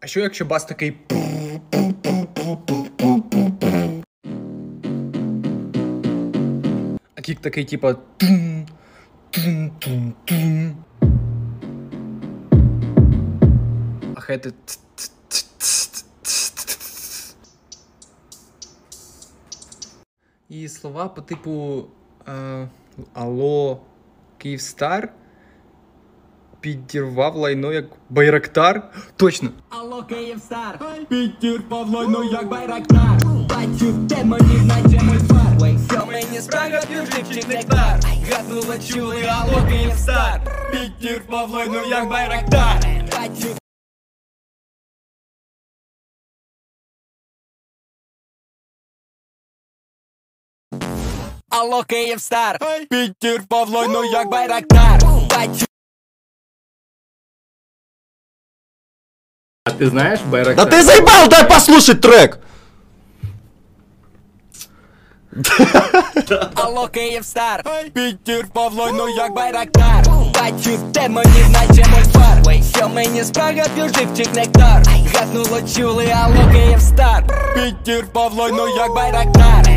А що якщо бас такий? А кік такий, типа. А хети. І слова по типу Алло, Київстар підірвав лайно як Байрактар. Точно! Алло, Київстар, підірвав лайно як Байрактар. Бачу демонів, наче мультфар. Що мені спрага п'юживчий нектар. Гаднула чули, алло, Київстар, підірвав лайно як Байрактар. Бачу. Алло, Київстар, підірвав лайно як Байрактар. Бачу. А ты знаешь Байрактар? Да ты заебал, дай послушать трек! Алло, Київстар, підірвав лайно як Байрактар. Бачу демонів, наче мультфар. Що мені спрага п'юживчик нектар. Гаднуло чули, алло, Київстар, підірвав лайно як Байрактар.